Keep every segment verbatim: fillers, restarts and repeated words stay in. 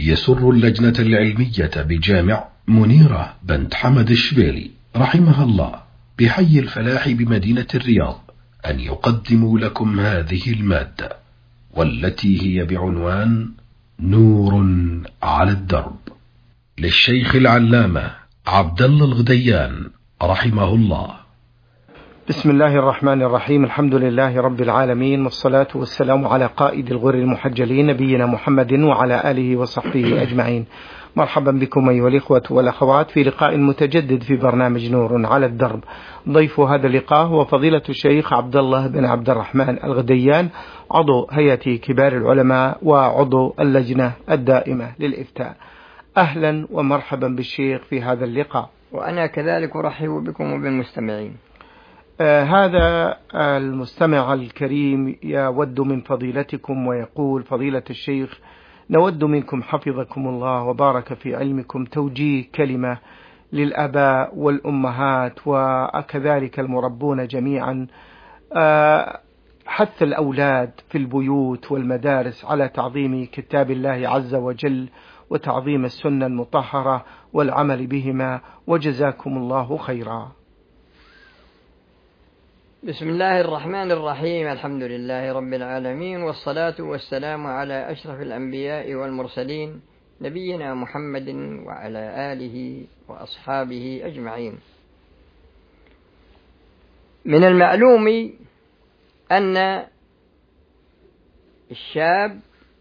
يسر اللجنة العلمية بجامع منيرة بنت حمد الشبيلي رحمها الله بحي الفلاح بمدينة الرياض أن يقدموا لكم هذه المادة، والتي هي بعنوان نور على الدرب، للشيخ العلامة عبد الله الغديان رحمه الله. بسم الله الرحمن الرحيم. الحمد لله رب العالمين، والصلاة والسلام على قائد الغر المحجلين نبينا محمد وعلى آله وصحبه أجمعين. مرحبا بكم أيها الإخوة والأخوات في لقاء متجدد في برنامج نور على الدرب. ضيف هذا اللقاء هو فضيلة الشيخ عبد الله بن عبد الرحمن الغديان، عضو هيئة كبار العلماء وعضو اللجنة الدائمة للإفتاء. أهلا ومرحبا بالشيخ في هذا اللقاء. وأنا كذلك أرحب بكم وبالمستمعين. آه هذا المستمع الكريم يود من فضيلتكم ويقول: فضيلة الشيخ، نود منكم حفظكم الله وبارك في علمكم توجيه كلمة للآباء والأمهات وكذلك المربون جميعا، آه حث الأولاد في البيوت والمدارس على تعظيم كتاب الله عز وجل وتعظيم السنة المطهرة والعمل بهما، وجزاكم الله خيرا. بسم الله الرحمن الرحيم. الحمد لله رب العالمين، والصلاة والسلام على أشرف الأنبياء والمرسلين نبينا محمد وعلى آله وأصحابه أجمعين. من المعلوم أن الشاب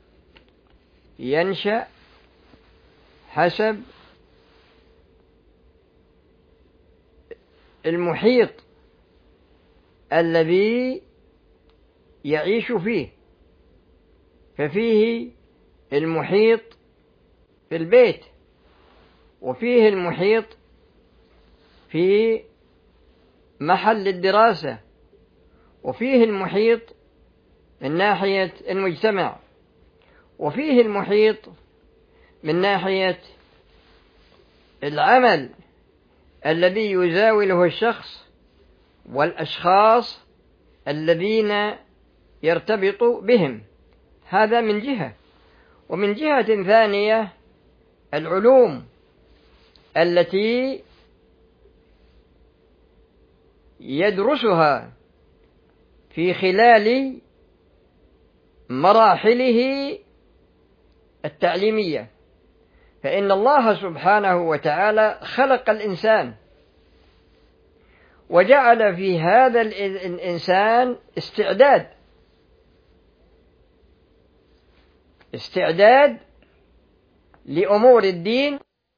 ينشأ حسب المحيط الذي يعيش فيه، ففيه المحيط في البيت، وفيه المحيط في محل الدراسة، وفيه المحيط من ناحية المجتمع، وفيه المحيط من ناحية العمل الذي يزاوله الشخص والأشخاص الذين يرتبط بهم. هذا من جهة. ومن جهة ثانية العلوم التي يدرسها في خلال مراحله التعليمية، فإن الله سبحانه وتعالى خلق الإنسان وجعل في هذا الإنسان استعداد استعداد لأمور الدين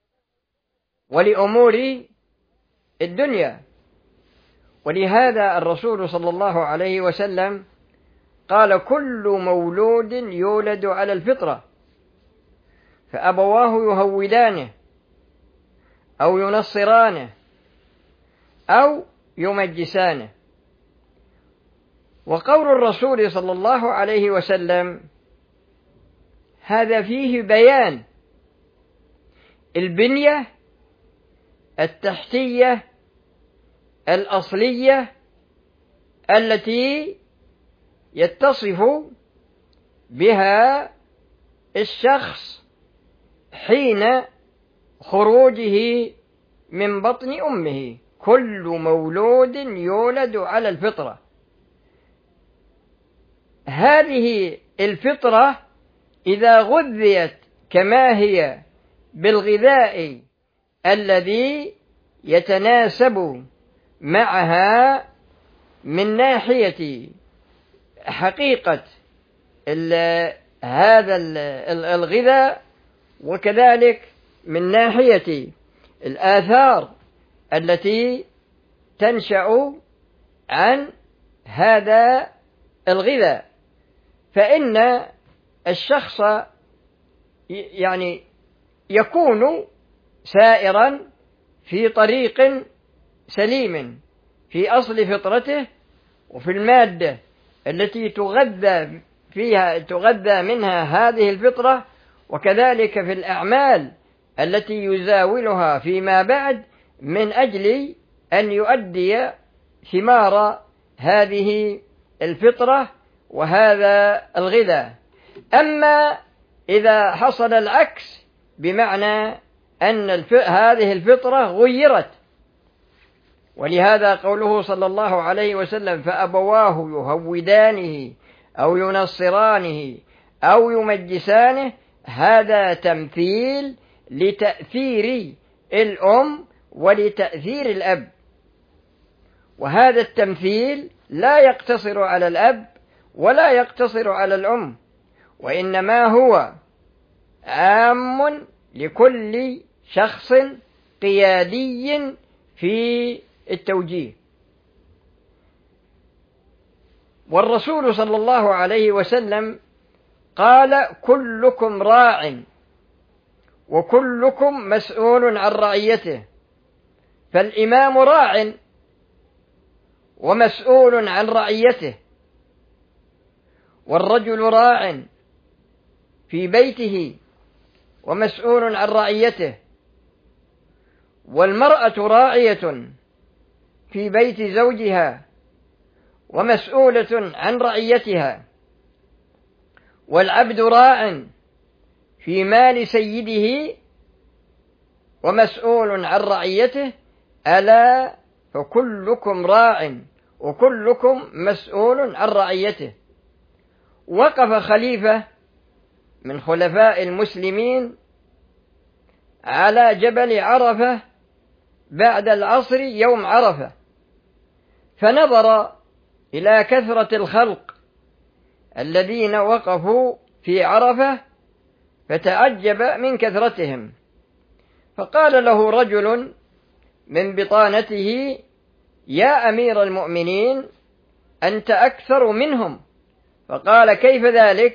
ولأمور الدنيا. ولهذا الرسول صلى الله عليه وسلم قال: كل مولود يولد على الفطرة، فأبواه يهودانه أو ينصرانه أو يمجسانه. وقول الرسول صلى الله عليه وسلم هذا فيه بيان البنية التحتية الأصلية التي يتصف بها الشخص حين خروجه من بطن أمه. كل مولود يولد على الفطرة. هذه الفطرة إذا غذيت كما هي بالغذاء الذي يتناسب معها من ناحية حقيقة هذا الغذاء، وكذلك من ناحية الآثار التي تنشأ عن هذا الغذاء، فإن الشخص يعني يكون سائرا في طريق سليم في أصل فطرته، وفي المادة التي تغذى فيها تغذى منها هذه الفطرة، وكذلك في الأعمال التي يزاولها فيما بعد من أجل أن يؤدي ثمار هذه الفطرة وهذا الغذاء. أما إذا حصل العكس بمعنى أن الف... هذه الفطرة غيرت. ولهذا قوله صلى الله عليه وسلم فأبواه يهودانه أو ينصرانه أو يمجسانه، هذا تمثيل لتأثير الأم ولتأثير الأب، وهذا التمثيل لا يقتصر على الأب ولا يقتصر على الأم، وإنما هو عام لكل شخص قيادي في التوجيه. والرسول صلى الله عليه وسلم قال كلكم راع وكلكم مسؤول عن رعيته، فالإمام راع ومسؤول عن رعيته، والرجل راع في بيته ومسؤول عن رعيته، والمرأة راعية في بيت زوجها ومسؤولة عن رعيتها، والعبد راع في مال سيده ومسؤول عن رعيته، ألا فكلكم راع وكلكم مسؤول عن رعيته. وقف خليفة من خلفاء المسلمين على جبل عرفة بعد العصر يوم عرفة، فنظر إلى كثرة الخلق الذين وقفوا في عرفة فتعجب من كثرتهم، فقال له رجل من بطانته يا أمير المؤمنين أنت أكثر منهم. فقال كيف ذلك؟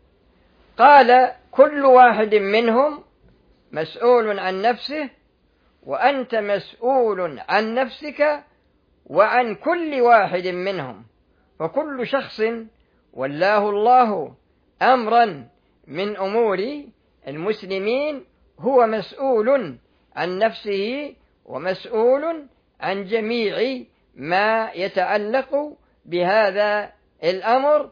قال كل واحد منهم مسؤول عن نفسه وأنت مسؤول عن نفسك وعن كل واحد منهم، فكل شخص ولاه الله أمرا من أمور المسلمين هو مسؤول عن نفسه ومسؤول عن جميع ما يتعلق بهذا الأمر،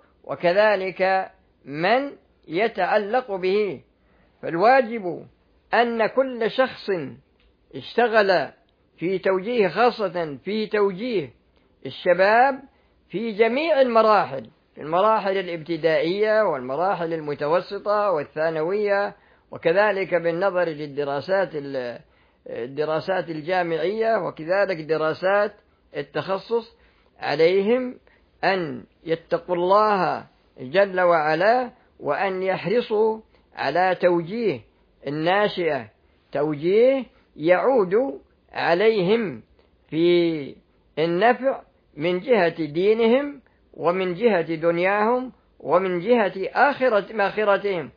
وكذلك من يتعلق به. فالواجب أن كل شخص اشتغل في توجيه، خاصة في توجيه الشباب في جميع المراحل، في المراحل الابتدائية والمراحل المتوسطة والثانوية، وكذلك بالنظر للدراسات الدراسات الجامعية وكذلك دراسات التخصص، عليهم أن يتقوا الله جل وعلا وأن يحرصوا على توجيه الناشئة، توجيه يعود عليهم في النفع من جهة دينهم ومن جهة دنياهم ومن جهة آخرة آخرتهم،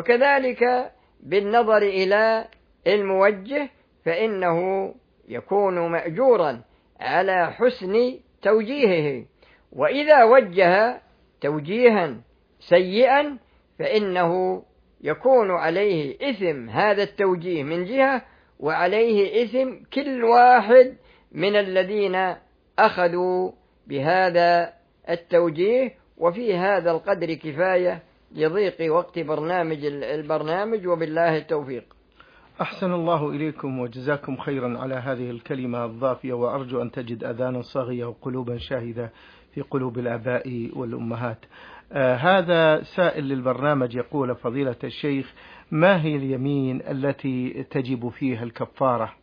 وكذلك بالنظر إلى الموجه فإنه يكون مأجورا على حسن توجيهه، وإذا وجه توجيها سيئا فإنه يكون عليه إثم هذا التوجيه من جهة، وعليه إثم كل واحد من الذين أخذوا بهذا التوجيه. وفي هذا القدر كفاية لضيق وقت برنامج البرنامج، وبالله التوفيق. أحسن الله إليكم وجزاكم خيرا على هذه الكلمة الضافية، وأرجو أن تجد أذانا صاغية وقلوبا شاهدة في قلوب الآباء والأمهات. آه هذا سائل للبرنامج يقول فضيلة الشيخ ما هي اليمين التي تجب فيها الكفارة؟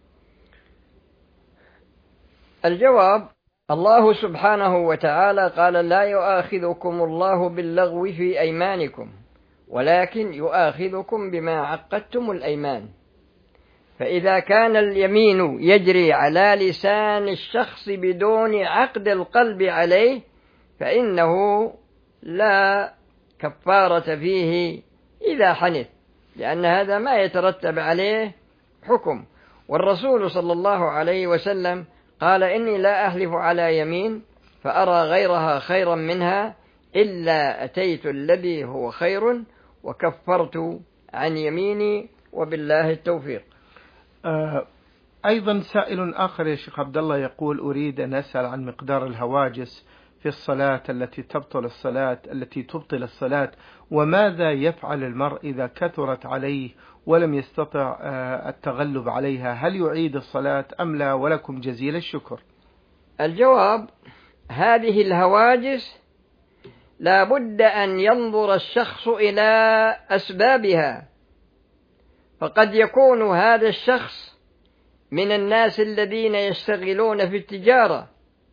الجواب: الله سبحانه وتعالى قال لا يؤاخذكم الله باللغو في أيمانكم ولكن يؤاخذكم بما عقدتم الأيمان. فإذا كان اليمين يجري على لسان الشخص بدون عقد القلب عليه فإنه لا كفارة فيه إذا حنث، لأن هذا ما يترتب عليه حكم. والرسول صلى الله عليه وسلم قال إني لا أحلف على يمين فأرى غيرها خيرا منها إلا أتيت الذي هو خير وكفرت عن يميني، وبالله التوفيق. آه أيضا سائل آخر يا شيخ عبد الله يقول أريد أن أسأل عن مقدار الهواجس في الصلاة التي تبطل الصلاة التي تبطل الصلاة، وماذا يفعل المرء إذا كثرت عليه ولم يستطع التغلب عليها؟ هل يعيد الصلاة أم لا؟ ولكم جزيل الشكر. الجواب: هذه الهواجس لا بد أن ينظر الشخص إلى أسبابها، فقد يكون هذا الشخص من الناس الذين يشتغلون في التجارة،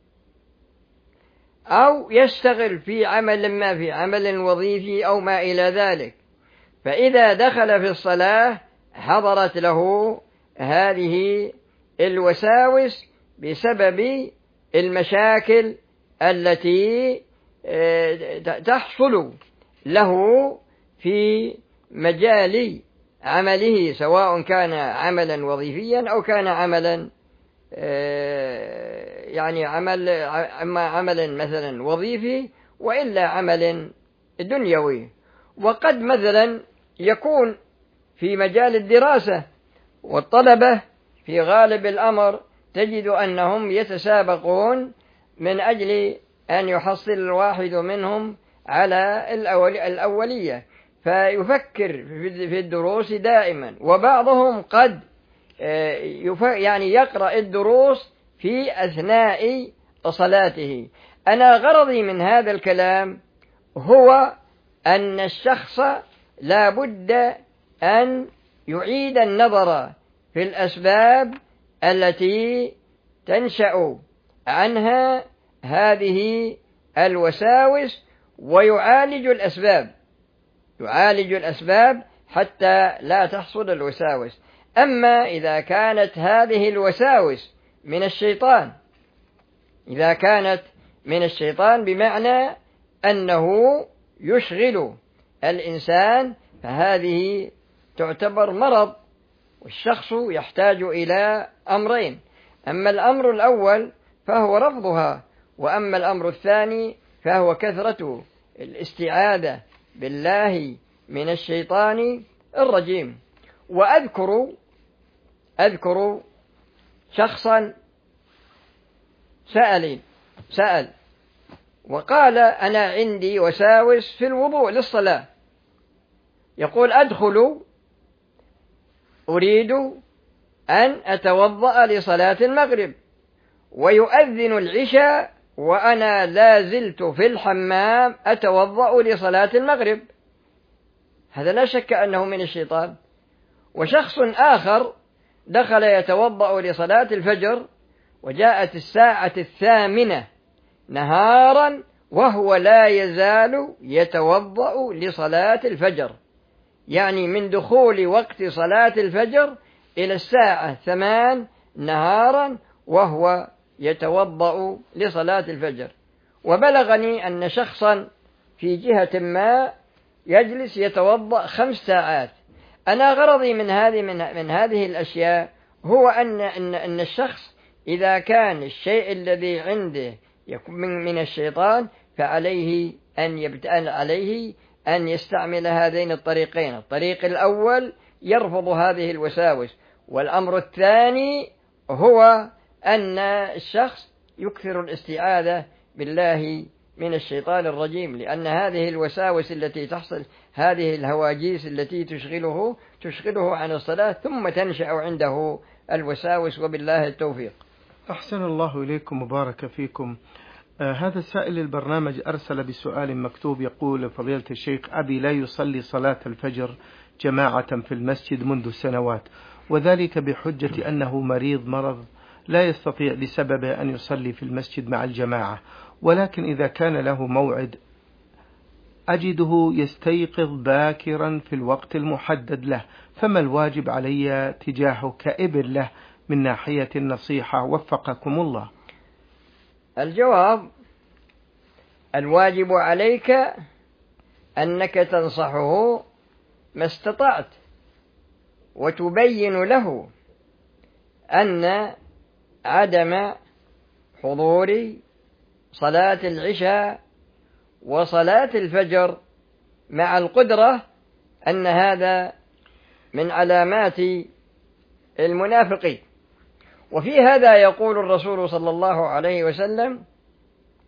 أو يشتغل في عمل ما، في عمل وظيفي أو ما إلى ذلك، فإذا دخل في الصلاة حضرت له هذه الوساوس بسبب المشاكل التي تحصل له في مجال عمله، سواء كان عملا وظيفيا أو كان عملا يعني عمل عملا مثلا وظيفي وإلا عمل دنيوي. وقد مثلا يكون في مجال الدراسة، والطلبة في غالب الأمر تجد أنهم يتسابقون من أجل أن يحصل الواحد منهم على الأولية، فيفكر في الدروس دائما، وبعضهم قد يعني يقرأ الدروس في أثناء صلاته. أنا غرضي من هذا الكلام هو أن الشخص لا بد أن يعيد النظر في الأسباب التي تنشأ عنها هذه الوساوس، ويعالج الأسباب يعالج الأسباب حتى لا تحصل الوساوس. أما إذا كانت هذه الوساوس من الشيطان إذا كانت من الشيطان بمعنى أنه يشغل الإنسان، فهذه تعتبر مرض، والشخص يحتاج إلى أمرين: أما الأمر الأول فهو رفضها، وأما الأمر الثاني فهو كثرة الاستعاذة بالله من الشيطان الرجيم. وأذكر أذكر شخصا سأل سأل وقال: أنا عندي وساوس في الوضوء للصلاة. يقول: أدخل أريد أن أتوضأ لصلاة المغرب، ويؤذن العشاء وأنا لا زلت في الحمام أتوضأ لصلاة المغرب. هذا لا شك أنه من الشيطان. وشخص آخر دخل يتوضأ لصلاة الفجر، وجاءت الساعة الثامنة نهارا وهو لا يزال يتوضأ لصلاة الفجر، يعني من دخول وقت صلاة الفجر إلى الساعة ثمان نهارا وهو يتوضأ لصلاة الفجر. وبلغني أن شخصا في جهة ما يجلس يتوضأ خمس ساعات. أنا غرضي من هذه من, من هذه الأشياء هو أن, أن, أن الشخص إذا كان الشيء الذي عنده يكون من, من الشيطان، فعليه أن يبتأن عليه أن يستعمل هذين الطريقين. الطريق الأول يرفض هذه الوساوس، والأمر الثاني هو أن الشخص يكثر الاستعاذة بالله من الشيطان الرجيم، لأن هذه الوساوس التي تحصل، هذه الهواجيس التي تشغله تشغله عن الصلاة، ثم تنشأ عنده الوساوس، وبالله التوفيق. أحسن الله إليكم وبارك فيكم. آه هذا السائل البرنامج أرسل بسؤال مكتوب يقول: فضيلة الشيخ، أبي لا يصلي صلاة الفجر جماعة في المسجد منذ سنوات، وذلك بحجة أنه مريض مرض لا يستطيع بسببه أن يصلي في المسجد مع الجماعة، ولكن إذا كان له موعد أجده يستيقظ باكرا في الوقت المحدد له، فما الواجب علي تجاهه كإبن له من ناحية النصيحة؟ وفقكم الله. الجواب: الواجب عليك أنك تنصحه ما استطعت، وتبين له أن عدم حضور صلاة العشاء وصلاة الفجر مع القدرة أن هذا من علامات المنافقين. وفي هذا يقول الرسول صلى الله عليه وسلم: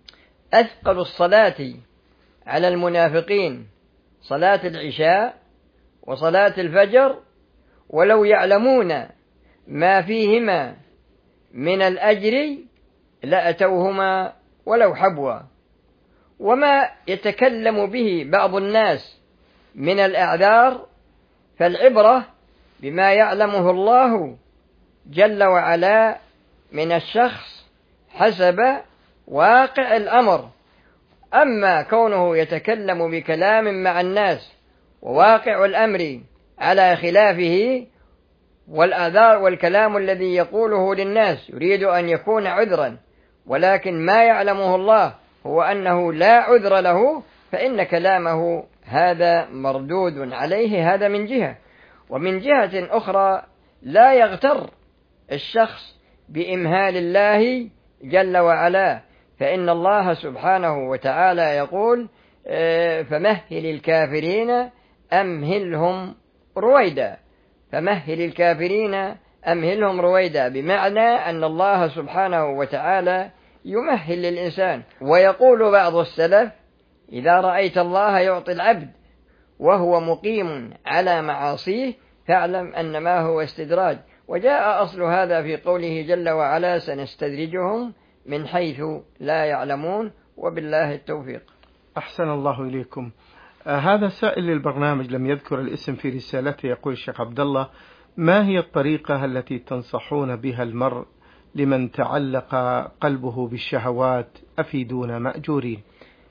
أثقل الصلاة على المنافقين صلاة العشاء وصلاة الفجر، ولو يعلمون ما فيهما من الأجر لأتوهما ولو حبوا. وما يتكلم به بعض الناس من الأعذار فالعبرة بما يعلمه الله جل وعلا من الشخص حسب واقع الأمر. أما كونه يتكلم بكلام مع الناس وواقع الأمر على خلافه، والأعذار والكلام الذي يقوله للناس يريد أن يكون عذرا، ولكن ما يعلمه الله هو أنه لا عذر له، فإن كلامه هذا مردود عليه. هذا من جهة. ومن جهة أخرى لا يغتر الشخص بإمهال الله جل وعلا، فإن الله سبحانه وتعالى يقول: فمهل الكافرين أمهلهم رويدا. فمهل الكافرين أمهلهم رويدا، بمعنى أن الله سبحانه وتعالى يمهل للإنسان. ويقول بعض السلف: إذا رأيت الله يعطي العبد وهو مقيم على معاصيه فاعلم أن ما هو استدراج. وجاء أصل هذا في قوله جل وعلا: سنستدرجهم من حيث لا يعلمون وبالله التوفيق. أحسن الله إليكم. آه هذا سائل للبرنامج لم يذكر الاسم في رسالته، يقول: الشيخ عبد الله، ما هي الطريقة التي تنصحون بها المرء لمن تعلق قلبه بالشهوات؟ أفيدونا مأجورين.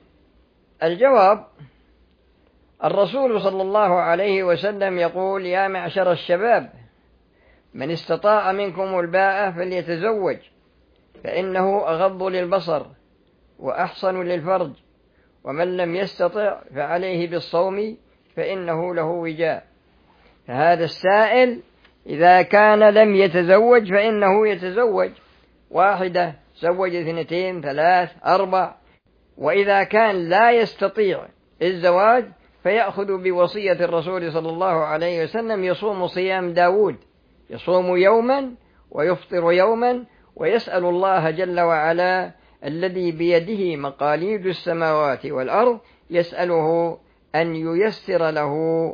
الجواب: الرسول صلى الله عليه وسلم يقول: يا معشر الشباب، من استطاع منكم الباءة فليتزوج، فإنه أغض للبصر وأحصن للفرج، ومن لم يستطع فعليه بالصوم فإنه له وجاء. فهذا السائل إذا كان لم يتزوج فإنه يتزوج واحدة، زوج اثنتين ثلاث أربع. وإذا كان لا يستطيع الزواج فيأخذ بوصية الرسول صلى الله عليه وسلم: يصوم صيام داود، يصوم يوما ويفطر يوما، ويسأل الله جل وعلا الذي بيده مقاليد السماوات والأرض، يسأله أن ييسر له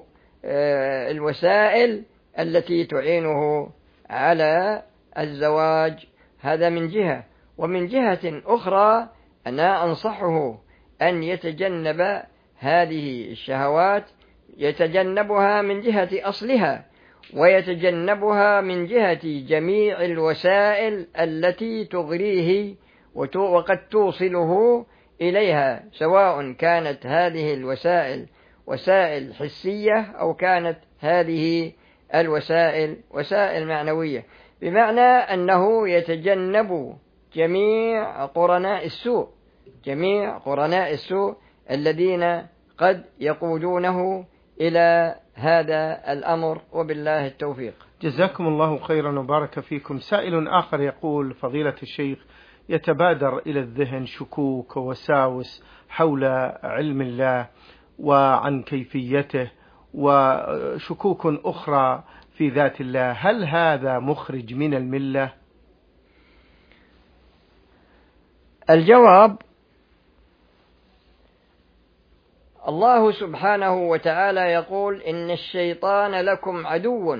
الوسائل التي تعينه على الزواج. هذا من جهة. ومن جهة أخرى أنا أنصحه أن يتجنب هذه الشهوات، يتجنبها من جهة أصلها، ويتجنبها من جهة جميع الوسائل التي تغريه وقد توصله إليها، سواء كانت هذه الوسائل وسائل حسية أو كانت هذه الوسائل وسائل معنوية، بمعنى أنه يتجنب جميع قرناء السوء جميع قرناء السوء الذين قد يقودونه إلى هذا الأمر، وبالله التوفيق. جزاكم الله خيرا وبارك فيكم. سائل آخر يقول: فضيلة الشيخ، يتبادر إلى الذهن شكوك ووساوس حول علم الله وعن كيفيته، وشكوك أخرى في ذات الله، هل هذا مخرج من الملة؟ الجواب: الله سبحانه وتعالى يقول: إن الشيطان لكم عدو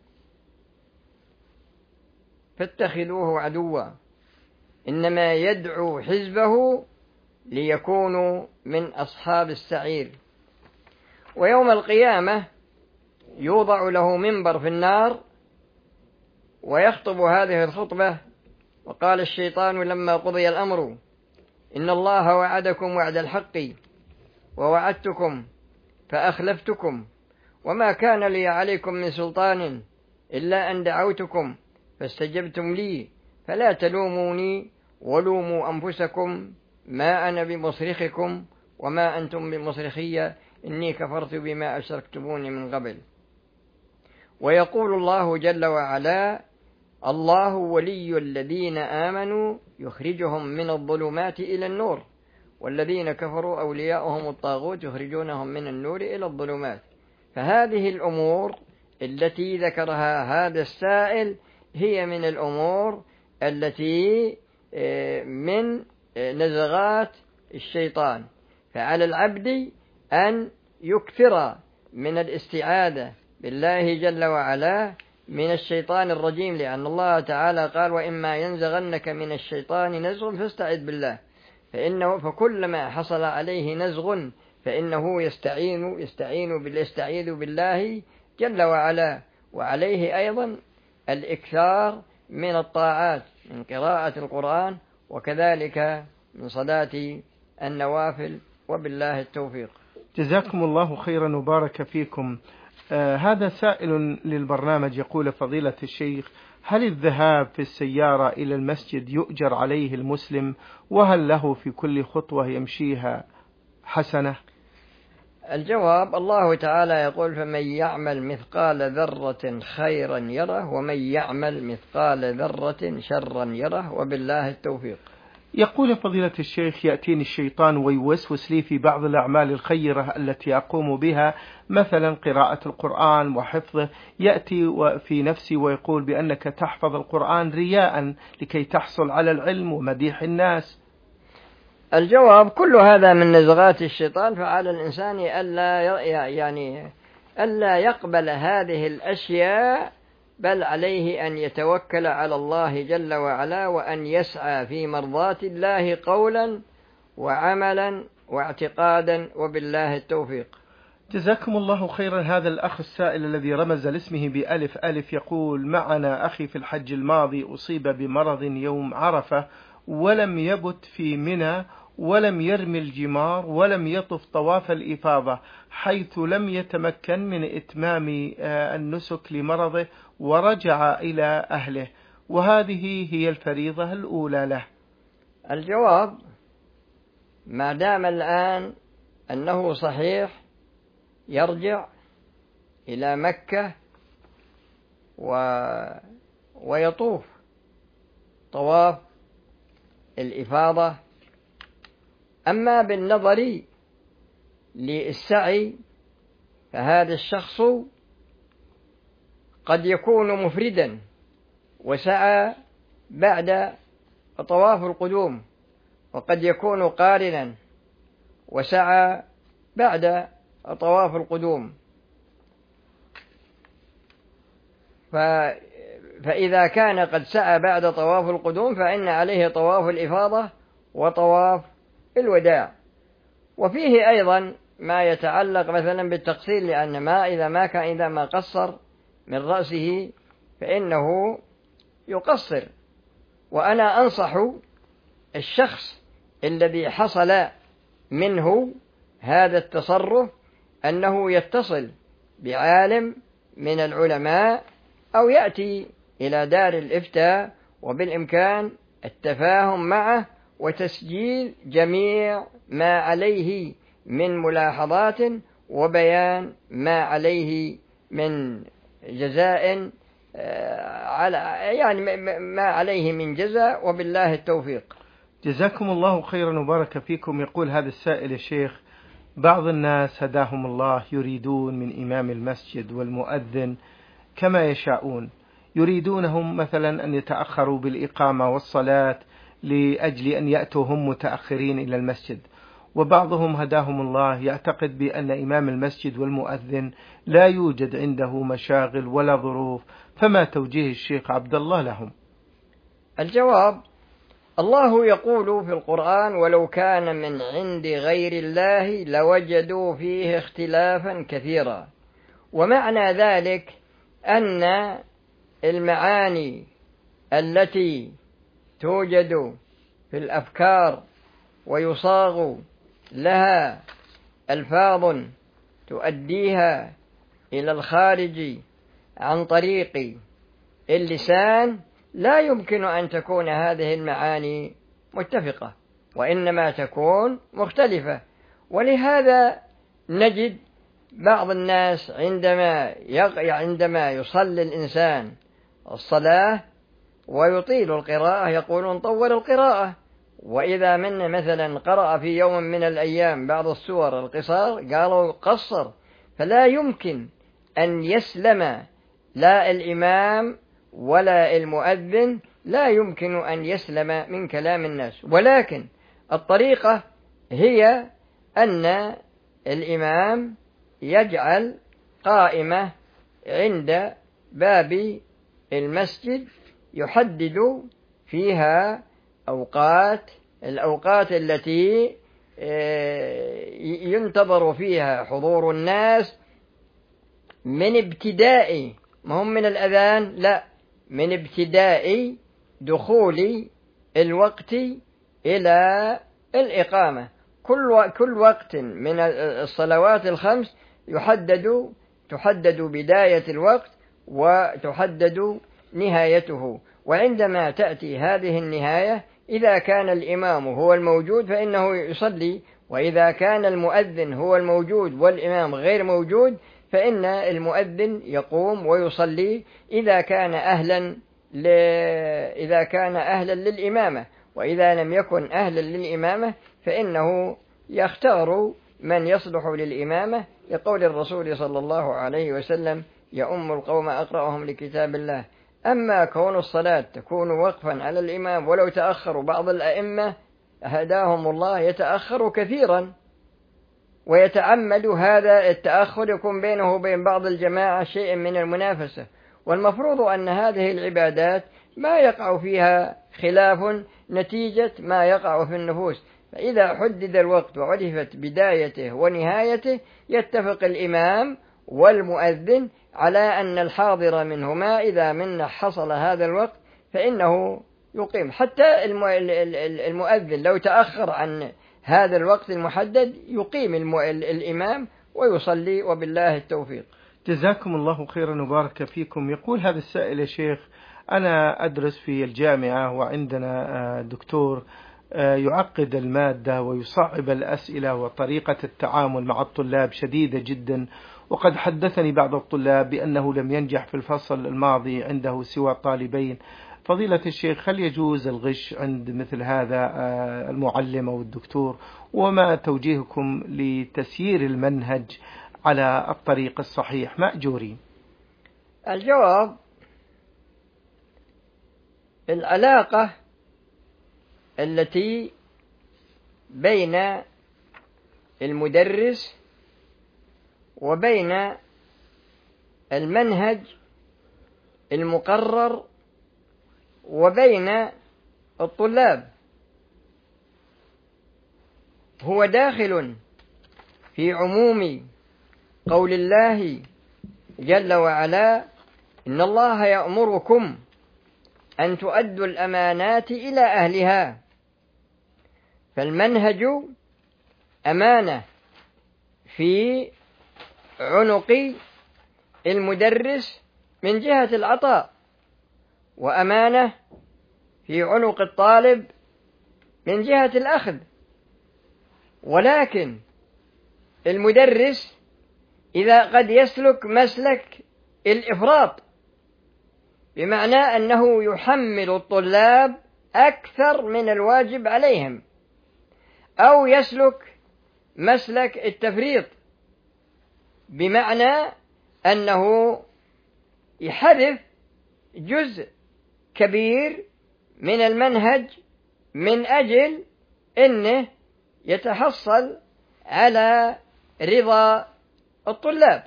فاتخذوه عدوا، إنما يدعو حزبه ليكونوا من أصحاب السعير. ويوم القيامة يوضع له منبر في النار ويخطب هذه الخطبة: وقال الشيطان لما قضي الأمر إن الله وعدكم وعد الحق ووعدتكم فأخلفتكم، وما كان لي عليكم من سلطان إلا أن دعوتكم فاستجبتم لي، فلا تلوموني ولوموا أنفسكم، ما أنا بمصرخكم وما أنتم بمصرخي، إني كفرت بما أشركتموني من قبل. ويقول الله جل وعلا: الله ولي الذين آمنوا يخرجهم من الظلمات إلى النور، والذين كفروا أولياؤهم الطاغوت يخرجونهم من النور إلى الظلمات. فهذه الأمور التي ذكرها هذا السائل هي من الأمور التي من نزغات الشيطان، فعلى العبد أن يكثر من الاستعاذة بالله جل وعلا من الشيطان الرجيم، لأن الله تعالى قال: وإما ينزغنك من الشيطان نزغ فاستعذ بالله. فإنه فكلما حصل عليه نزغ فإنه يستعين يستعين باليستعيذ بالله جل وعلا. وعليه أيضا الإكثار من الطاعات، من قراءة القرآن، وكذلك من صلاة النوافل، وبالله التوفيق. جزاكم الله خيرا وبارك فيكم. آه هذا سائل للبرنامج يقول: فضيلة الشيخ، هل الذهاب في السيارة إلى المسجد يؤجر عليه المسلم؟ وهل له في كل خطوة يمشيها حسنة؟ الجواب: الله تعالى يقول: فمن يعمل مثقال ذرة خيرا يره، ومن يعمل مثقال ذرة شرا يره، وبالله التوفيق. يقول فضيلة الشيخ: يأتيني الشيطان ويوسوس لي في بعض الأعمال الخيرة التي أقوم بها، مثلا قراءة القرآن وحفظه، يأتي في نفسي ويقول بأنك تحفظ القرآن رياء لكي تحصل على العلم ومديح الناس. الجواب: كل هذا من نزغات الشيطان، فعلى الإنسان ألا يعني ألا يقبل هذه الأشياء، بل عليه أن يتوكل على الله جل وعلا، وأن يسعى في مرضاة الله قولا وعملا واعتقادا، وبالله التوفيق. جزاكم الله خيرا. هذا الأخ السائل الذي رمز لاسمه بألف ألف يقول: معنا أخي في الحج الماضي أصيب بمرض يوم عرفة، ولم يبت في منى، ولم يرمي الجمار، ولم يطف طواف الإفاضة، حيث لم يتمكن من إتمام النسك لمرضه، ورجع إلى أهله، وهذه هي الفريضة الأولى له. الجواب: ما دام الآن أنه صحيح يرجع إلى مكة و... ويطوف طواف الإفاضة. أما بالنظر للسعي فهذا الشخص قد يكون مفردا وسعى بعد طواف القدوم، وقد يكون قارنا وسعى بعد طواف القدوم. ف... فإذا كان قد سعى بعد طواف القدوم فإن عليه طواف الإفاضة وطواف الوداع. وفيه أيضا ما يتعلق مثلا بالتقصير، لأن ما إذا ما كان إذا ما قصر من رأسه فإنه يقصر. وأنا أنصح الشخص الذي حصل منه هذا التصرف أنه يتصل بعالم من العلماء، أو يأتي إلى دار الإفتاء، وبالإمكان التفاهم معه وتسجيل جميع ما عليه من ملاحظات، وبيان ما عليه من جزاء على يعني ما عليه من جزاء، وبالله التوفيق. جزاكم الله خيرا وبارك فيكم. يقول هذا السائل: يا شيخ، بعض الناس هداهم الله يريدون من إمام المسجد والمؤذن كما يشاءون، يريدونهم مثلا أن يتأخروا بالإقامة والصلاة لأجل أن يأتوا هم متأخرين إلى المسجد، وبعضهم هداهم الله يعتقد بأن إمام المسجد والمؤذن لا يوجد عنده مشاغل ولا ظروف، فما توجيه الشيخ عبد الله لهم؟ الجواب: الله يقول في القرآن: ولو كان من عند غير الله لوجدوا فيه اختلافا كثيرا. ومعنى ذلك أن المعاني التي توجد في الأفكار ويصاغ لها ألفاظ تؤديها إلى الخارج عن طريق اللسان، لا يمكن أن تكون هذه المعاني متفقة، وإنما تكون مختلفة. ولهذا نجد بعض الناس عندما عندما يصلي الإنسان الصلاة ويطيل القراءة يقولون طول القراءة، وإذا من مثلا قرأ في يوم من الأيام بعض السور القصار قالوا قصر. فلا يمكن أن يسلم لا الإمام ولا المؤذن، لا يمكن أن يسلم من كلام الناس. ولكن الطريقة هي أن الإمام يجعل قائمة عند باب المسجد يحدد فيها أوقات الأوقات التي ينتظر فيها حضور الناس من ابتداء، ما هم من الأذان، لا، من ابتداء دخول الوقت إلى الإقامة. كل كل وقت من الصلوات الخمس يحدد تحدد بداية الوقت وتحدد نهايته، وعندما تأتي هذه النهاية إذا كان الإمام هو الموجود فإنه يصلي، وإذا كان المؤذن هو الموجود والإمام غير موجود فإن المؤذن يقوم ويصلي إذا كان أهلا ل... إذا كان أهلا للإمامة، وإذا لم يكن أهلا للإمامة فإنه يختار من يصلح للإمامة، لقول الرسول صلى الله عليه وسلم: يؤم القوم أقرأهم لكتاب الله. أما كون الصلاة تكون وقفا على الإمام ولو تأخروا، بعض الأئمة هداهم الله يتأخر كثيرا ويتعمد هذا التأخر، يكون بينه وبين بعض الجماعة شيء من المنافسة، والمفروض أن هذه العبادات ما يقع فيها خلاف نتيجة ما يقع في النفوس، فإذا حدد الوقت وعرفت بدايته ونهايته يتفق الإمام والمؤذن على أن الحاضر منهما إذا من حصل هذا الوقت فإنه يقيم. حتى المؤذن لو تأخر عن هذا الوقت المحدد يقيم الإمام ويصلي، وبالله التوفيق. جزاكم الله خيرا وبارك فيكم. يقول هذا السائل: يا شيخ، أنا أدرس في الجامعة وعندنا دكتور يعقد المادة ويصعب الأسئلة، وطريقة التعامل مع الطلاب شديدة جدا، وقد حدثني بعض الطلاب بأنه لم ينجح في الفصل الماضي عنده سوى طالبين. فضيلة الشيخ، هل يجوز الغش عند مثل هذا المعلم أو الدكتور؟ وما توجيهكم لتسيير المنهج على الطريق الصحيح مأجورين؟ الجواب: العلاقة التي بين المدرس وبين المنهج المقرر وبين الطلاب هو داخل في عموم قول الله جل وعلا: إن الله يأمركم أن تؤدوا الأمانات إلى أهلها. فالمنهج أمانة في عنق المدرس من جهة العطاء، وأمانة في عنق الطالب من جهة الأخذ. ولكن المدرس إذا قد يسلك مسلك الإفراط، بمعنى أنه يحمل الطلاب أكثر من الواجب عليهم، أو يسلك مسلك التفريط، بمعنى أنه يحذف جزء كبير من المنهج من أجل أنه يتحصل على رضا الطلاب.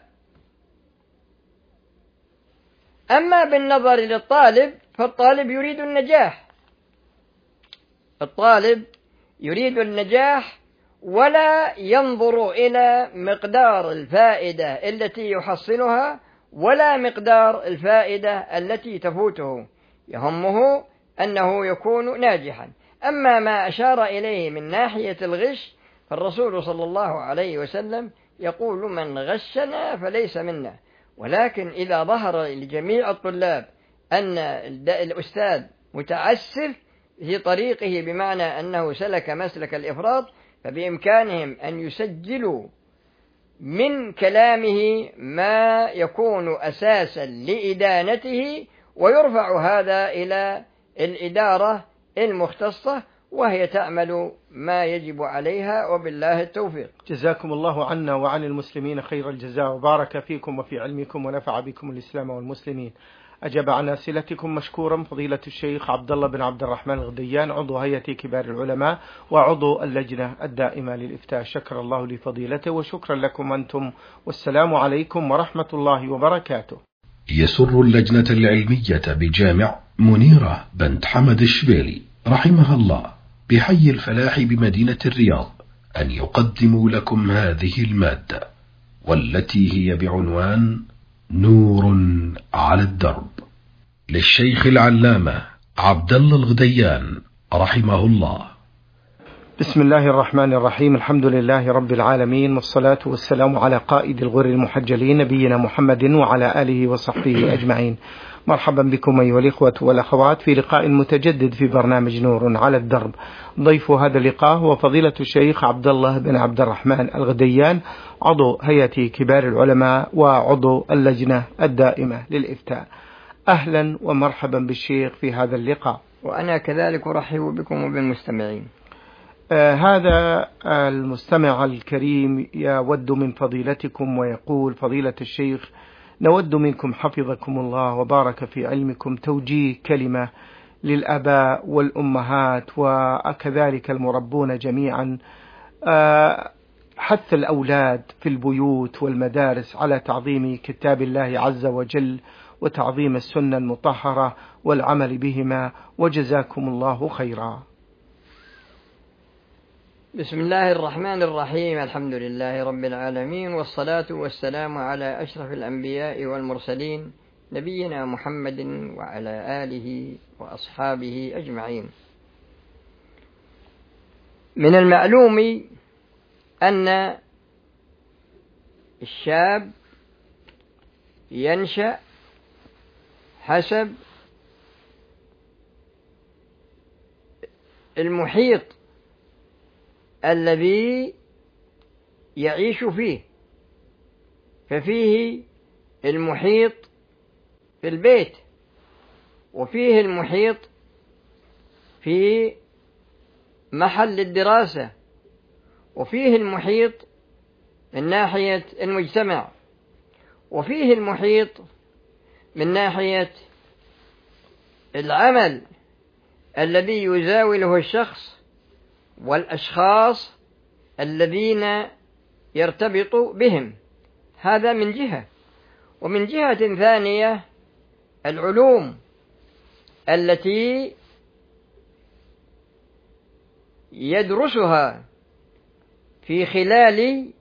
أما بالنظر للطالب فالطالب يريد النجاح، الطالب يريد النجاح ولا ينظر إلى مقدار الفائدة التي يحصلها ولا مقدار الفائدة التي تفوته، يهمه أنه يكون ناجحا. أما ما أشار إليه من ناحية الغش فالرسول صلى الله عليه وسلم يقول: من غشنا فليس منا. ولكن إذا ظهر لجميع الطلاب أن الأستاذ متعسف في طريقه، بمعنى أنه سلك مسلك الإفراط، فبإمكانهم أن يسجلوا من كلامه ما يكون أساسا لإدانته، ويرفع هذا إلى الإدارة المختصة وهي تعمل ما يجب عليها، وبالله التوفيق. جزاكم الله عنا وعن المسلمين خير الجزاء، وبارك فيكم وفي علمكم ونفع بكم الإسلام والمسلمين. أجاب عن أسئلتكم مشكورا فضيلة الشيخ عبد الله بن عبد الرحمن الغديان، عضو هيئة كبار العلماء وعضو اللجنة الدائمة للإفتاء. شكر الله لفضيلته وشكرا لكم أنتم، والسلام عليكم ورحمة الله وبركاته. يسر اللجنة العلمية بجامع منيرة بنت حمد الشبيلي رحمها الله بحي الفلاح بمدينة الرياض أن يقدموا لكم هذه المادة، والتي هي بعنوان نور على الدرب، للشيخ العلامة عبد الله الغديان رحمه الله. بسم الله الرحمن الرحيم، الحمد لله رب العالمين، والصلاة والسلام على قائد الغر المحجلين نبينا محمد وعلى آله وصحبه أجمعين. مرحبا بكم أيها الإخوة والأخوات في لقاء متجدد في برنامج نور على الدرب. ضيف هذا اللقاء هو فضيلة الشيخ عبد الله بن عبد الرحمن الغديان، عضو هيئة كبار العلماء وعضو اللجنة الدائمة للإفتاء. أهلا ومرحبا بالشيخ في هذا اللقاء. وأنا كذلك أرحب بكم وبالمستمعين. آه هذا المستمع الكريم يود من فضيلتكم ويقول: فضيلة الشيخ، نود منكم حفظكم الله وبارك في علمكم توجيه كلمة للآباء والأمهات وكذلك المربون جميعا، آه حث الأولاد في البيوت والمدارس على تعظيم كتاب الله عز وجل وتعظيم السنة المطهرة والعمل بهما، وجزاكم الله خيرا. بسم الله الرحمن الرحيم، الحمد لله رب العالمين، والصلاة والسلام على أشرف الأنبياء والمرسلين نبينا محمد وعلى آله وأصحابه أجمعين. من المعلوم أن الشاب ينشأ حسب المحيط الذي يعيش فيه، ففيه المحيط في البيت، وفيه المحيط في محل الدراسة، وفيه المحيط من ناحية المجتمع، وفيه المحيط من ناحية العمل الذي يزاوله الشخص والأشخاص الذين يرتبط بهم. هذا من جهة. ومن جهة ثانية العلوم التي يدرسها في خلال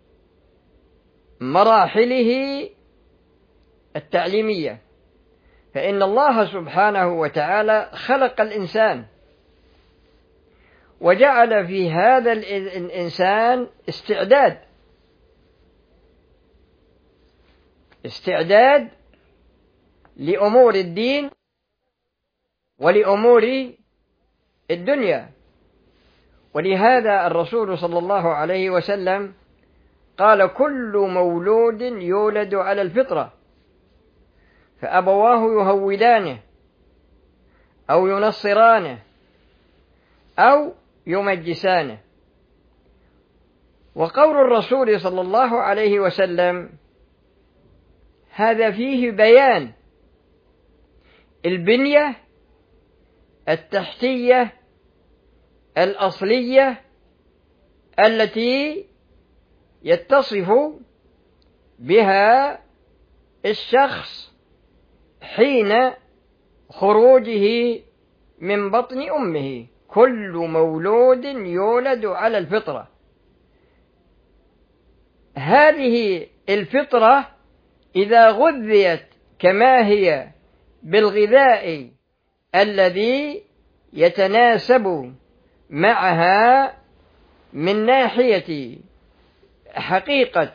مراحله التعليمية، فإن الله سبحانه وتعالى خلق الإنسان وجعل في هذا الإنسان استعداد استعداد لأمور الدين ولأمور الدنيا. ولهذا الرسول صلى الله عليه وسلم قال: كل مولود يولد على الفطرة فأبواه يهودانه أو ينصرانه أو يمجسانه. وقول الرسول صلى الله عليه وسلم هذا فيه بيان البنية التحتية الأصلية التي يتصف بها الشخص حين خروجه من بطن أمه. كل مولود يولد على الفطرة. هذه الفطرة إذا غذيت كما هي بالغذاء الذي يتناسب معها من ناحية حقيقة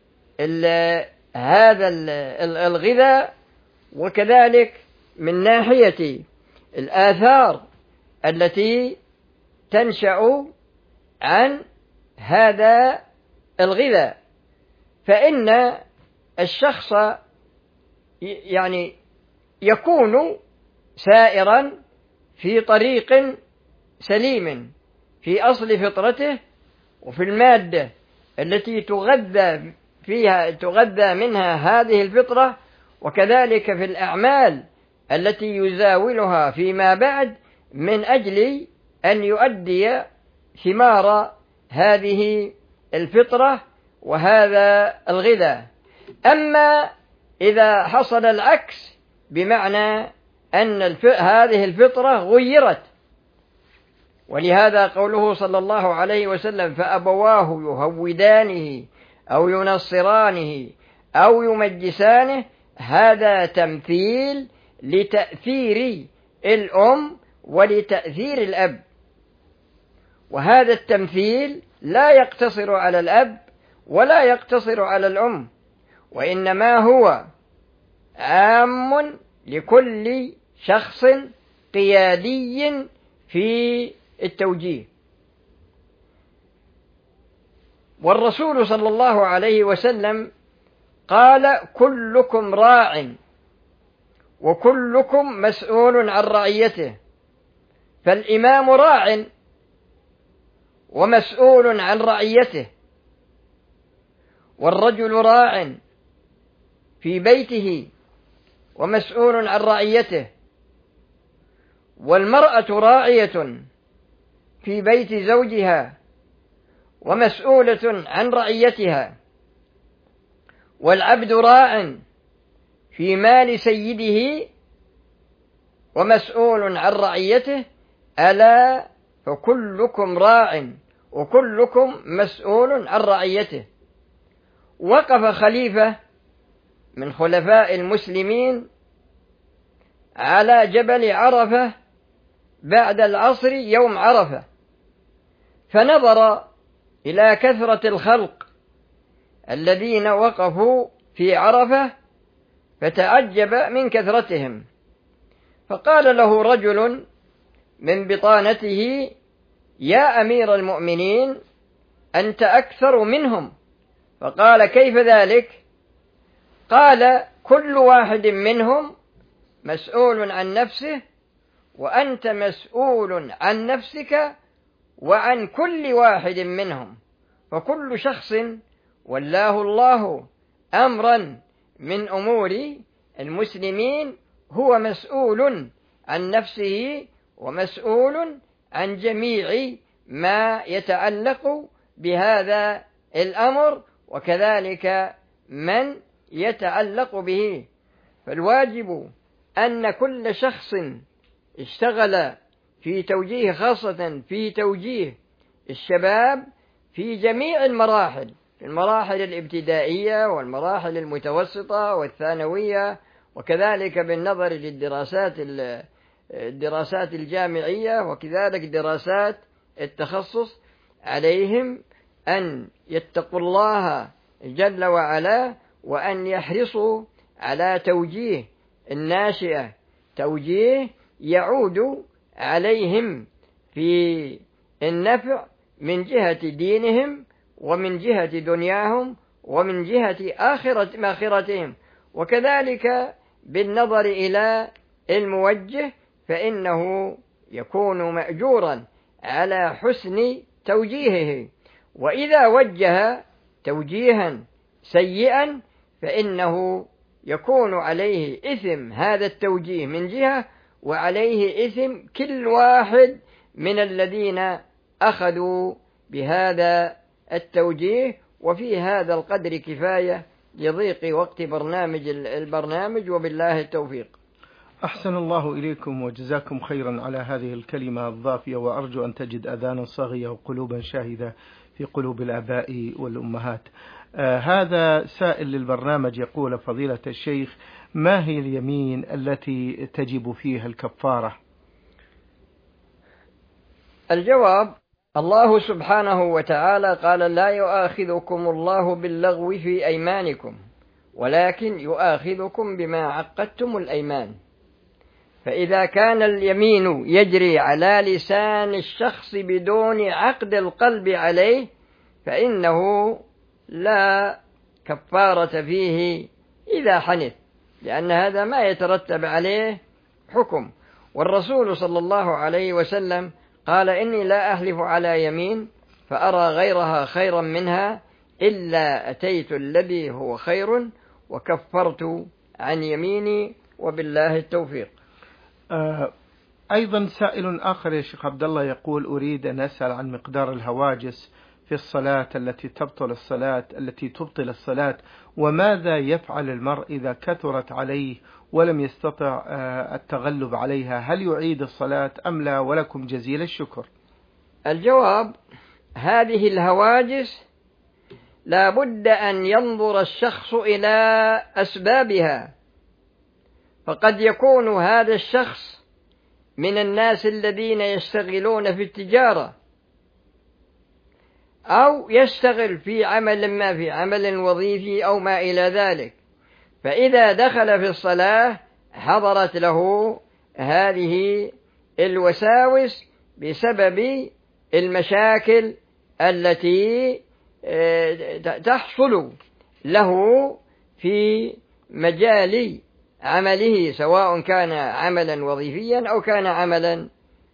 هذا الغذاء، وكذلك من ناحية الآثار التي تنشأ عن هذا الغذاء، فإن الشخص يعني يكون سائرا في طريق سليم في أصل فطرته وفي المادة التي تغذى فيها تغذى منها هذه الفطرة، وكذلك في الأعمال التي يزاولها فيما بعد من أجل أن يؤدي ثمار هذه الفطرة وهذا الغذاء. أما إذا حصل العكس بمعنى أن الف... هذه الفطرة غيرت، ولهذا قوله صلى الله عليه وسلم فأبواه يهودانه أو ينصرانه أو يمجسانه، هذا تمثيل لتأثير الأم ولتأثير الأب، وهذا التمثيل لا يقتصر على الأب ولا يقتصر على الأم، وإنما هو عام لكل شخص قيادي في التوجيه. والرسول صلى الله عليه وسلم قال كلكم راع وكلكم مسؤول عن رعيته، فالإمام راع ومسؤول عن رعيته، والرجل راع في بيته ومسؤول عن رعيته، والمرأة راعية في بيت زوجها ومسؤولة عن رعيتها، والعبد راع في مال سيده ومسؤول عن رعيته، ألا فكلكم راع وكلكم مسؤول عن رعيته. وقف خليفة من خلفاء المسلمين على جبل عرفة بعد العصر يوم عرفة، فنظر إلى كثرة الخلق الذين وقفوا في عرفة فتعجب من كثرتهم، فقال له رجل من بطانته يا أمير المؤمنين أنت أكثر منهم. فقال كيف ذلك؟ قال كل واحد منهم مسؤول عن نفسه وأنت مسؤول عن نفسك وعن كل واحد منهم، فكل شخص ولاه الله أمرا من أمور المسلمين هو مسؤول عن نفسه ومسؤول عن جميع ما يتعلق بهذا الأمر، وكذلك من يتعلق به. فالواجب أن كل شخص اشتغل في توجيه، خاصة في توجيه الشباب في جميع المراحل، في المراحل الابتدائية والمراحل المتوسطة والثانوية، وكذلك بالنظر للدراسات الدراسات الجامعية وكذلك دراسات التخصص، عليهم أن يتقوا الله جل وعلا وأن يحرصوا على توجيه الناشئة، توجيه يعود عليهم في النفع من جهة دينهم ومن جهة دنياهم ومن جهة آخرة آخرتهم، وكذلك بالنظر إلى الموجه فإنه يكون مأجورا على حسن توجيهه، وإذا وجه توجيها سيئا فإنه يكون عليه إثم هذا التوجيه من جهة، وعليه إثم كل واحد من الذين أخذوا بهذا التوجيه. وفي هذا القدر كفاية لضيق وقت برنامج البرنامج، وبالله التوفيق. أحسن الله إليكم وجزاكم خيرا على هذه الكلمة الضافية، وأرجو أن تجد أذانا صاغية وقلوبا شاهدة في قلوب الآباء والأمهات. آه هذا سائل للبرنامج يقول فضيلة الشيخ ما هي اليمين التي تجب فيها الكفارة؟ الجواب: الله سبحانه وتعالى قال لا يؤاخذكم الله باللغو في أيمانكم ولكن يؤاخذكم بما عقدتم الأيمان، فإذا كان اليمين يجري على لسان الشخص بدون عقد القلب عليه فإنه لا كفارة فيه إذا حنث، لأن هذا ما يترتب عليه حكم. والرسول صلى الله عليه وسلم قال إني لا أحلف على يمين فأرى غيرها خيرا منها إلا أتيت الذي هو خير وكفرت عن يميني، وبالله التوفيق. آه أيضا سائل آخر يا شيخ عبد الله يقول: أريد أن أسأل عن مقدار الهواجس في الصلاة التي تبطل الصلاة التي تبطل الصلاة، وماذا يفعل المرء إذا كثرت عليه ولم يستطع التغلب عليها؟ هل يعيد الصلاة أم لا؟ ولكم جزيل الشكر. الجواب: هذه الهواجس لا بد أن ينظر الشخص إلى أسبابها، فقد يكون هذا الشخص من الناس الذين يشتغلون في التجارة، أو يشتغل في عمل ما في عمل وظيفي أو ما إلى ذلك، فإذا دخل في الصلاة حضرت له هذه الوساوس بسبب المشاكل التي تحصل له في مجال عمله، سواء كان عملا وظيفيا أو كان عملا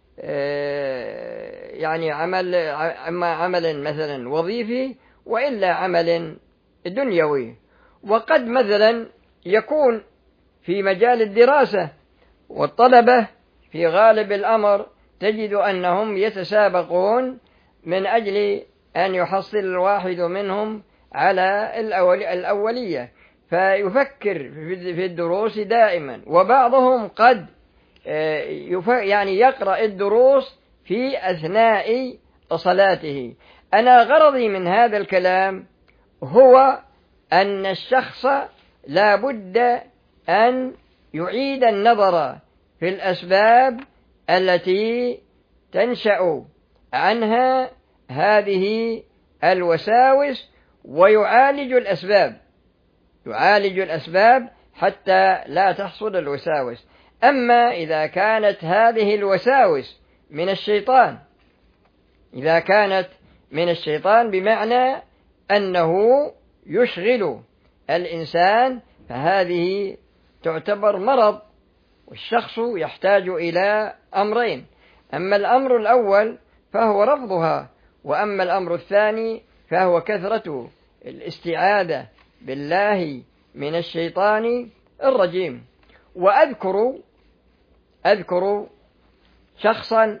يعني عمل عملا مثلا وظيفي وإلا عمل دنيوي. وقد مثلا يكون في مجال الدراسة، والطلبة في غالب الأمر تجد أنهم يتسابقون من أجل أن يحصل الواحد منهم على الأولية، فيفكر في الدروس دائما، وبعضهم قد يعني يقرأ الدروس في أثناء صلاته. أنا غرضي من هذا الكلام هو أن الشخص لا بد أن يعيد النظر في الأسباب التي تنشأ عنها هذه الوساوس، ويعالج الأسباب يعالج الأسباب حتى لا تحصل الوساوس. أما إذا كانت هذه الوساوس من الشيطان إذا كانت من الشيطان بمعنى أنه يشغل الإنسان، فهذه تعتبر مرض، والشخص يحتاج إلى أمرين: أما الأمر الأول فهو رفضها، وأما الأمر الثاني فهو كثرة الاستعاذة بالله من الشيطان الرجيم. وأذكر أذكر شخصا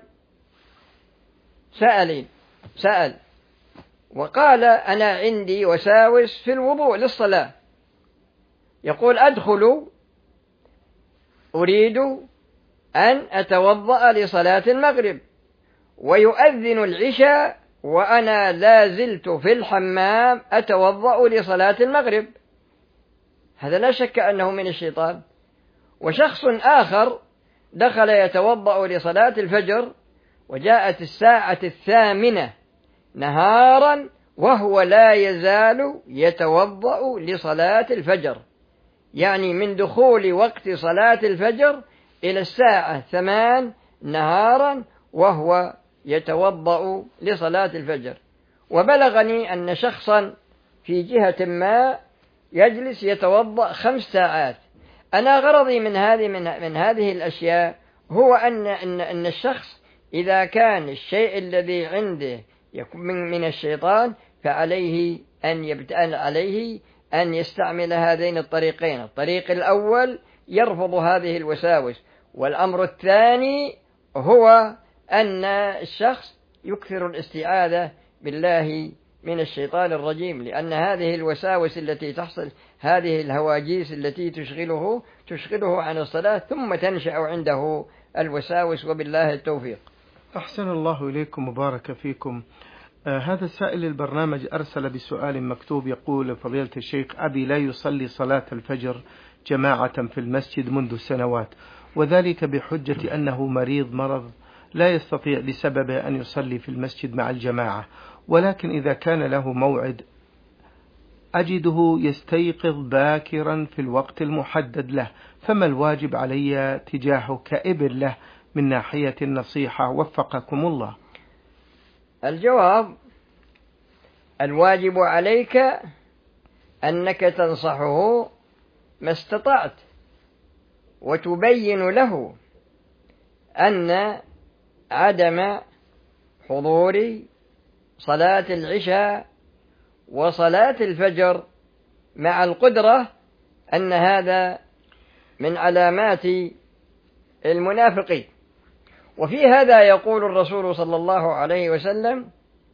سأل سأل وقال: أنا عندي وساوس في الوضوء للصلاة. يقول: أدخل أريد أن أتوضأ لصلاة المغرب، ويؤذن العشاء وأنا لا زلت في الحمام أتوضأ لصلاة المغرب. هذا لا شك أنه من الشيطان. وشخص آخر دخل يتوضأ لصلاة الفجر، وجاءت الساعة الثامنة نهارا وهو لا يزال يتوضأ لصلاة الفجر، يعني من دخول وقت صلاة الفجر إلى الساعة ثمان نهارا وهو يتوضأ لصلاة الفجر. وبلغني أن شخصا في جهة ما يجلس يتوضأ خمس ساعات. أنا غرضي من هذه من, من هذه الأشياء هو أن, أن, أن الشخص إذا كان الشيء الذي عنده يكون من, من الشيطان، فعليه أن يبتأن عليه أن يستعمل هذين الطريقين. الطريق الأول يرفض هذه الوساوس، والأمر الثاني هو أن الشخص يكثر الاستعاذة بالله من الشيطان الرجيم، لأن هذه الوساوس التي تحصل، هذه الهواجيس التي تشغله تشغله عن الصلاة، ثم تنشأ عنده الوساوس، وبالله التوفيق. أحسن الله إليكم وبارك فيكم. آه هذا سائل البرنامج أرسل بسؤال مكتوب يقول: فضيلة الشيخ، أبي لا يصلي صلاة الفجر جماعة في المسجد منذ سنوات، وذلك بحجة أنه مريض مرض لا يستطيع بسببه أن يصلي في المسجد مع الجماعة، ولكن إذا كان له موعد أجده يستيقظ باكرا في الوقت المحدد له، فما الواجب علي تجاهه كابن له من ناحية النصيحة؟ وفقكم الله. الجواب: الواجب عليك أنك تنصحه ما استطعت، وتبين له أن عدم حضور صلاة العشاء وصلاة الفجر مع القدرة أن هذا من علامات المنافقين. وفي هذا يقول الرسول صلى الله عليه وسلم: